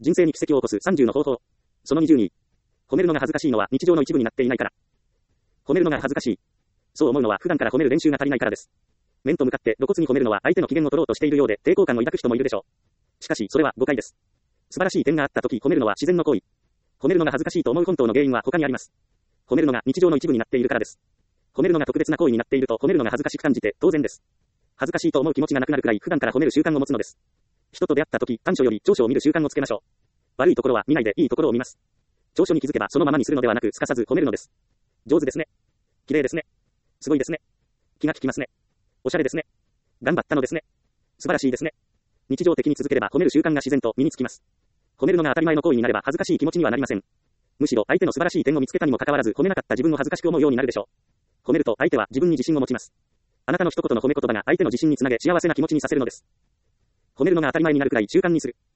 人生に奇跡を起こす30の方法。その22。褒めるのが恥ずかしいのは日常の一部になっていないから。褒めるのが恥ずかしい。そう思うのは普段から褒める練習が足りないからです。面と向かって露骨に褒めるのは相手の機嫌を取ろうとしているようで抵抗感を抱く人もいるでしょう。しかしそれは誤解です。素晴らしい点があった時褒めるのは自然の行為。褒めるのが恥ずかしいと思う本当の原因は他にあります。褒めるのが日常の一部になっているからです。褒めるのが特別な行為になっていると褒めるのが恥ずかしく感じて当然です。恥ずかしいと思う気持ちがなくなるくらい普段から褒める習慣を持つのです。人と出会った時短所より長所を見る習慣をつけましょう。悪いところは見ないでいいところを見ます。長所に気づけばそのままにするのではなくすかさず褒めるのです。上手ですね。綺麗ですね。すごいですね。気が利きますね。おしゃれですね。頑張ったのですね。素晴らしいですね。日常的に続ければ褒める習慣が自然と身につきます。褒めるのが当たり前の行為になれば恥ずかしい気持ちにはなりません。むしろ相手の素晴らしい点を見つけたにもかかわらず褒めなかった自分を恥ずかしく思うようになるでしょう。褒めると相手は自分に自信を持ちます。あなたの一言の褒め言葉が相手の自信につなげ幸せな気持ちにさせるのです。褒めるのが当たり前になるくらい習慣にする。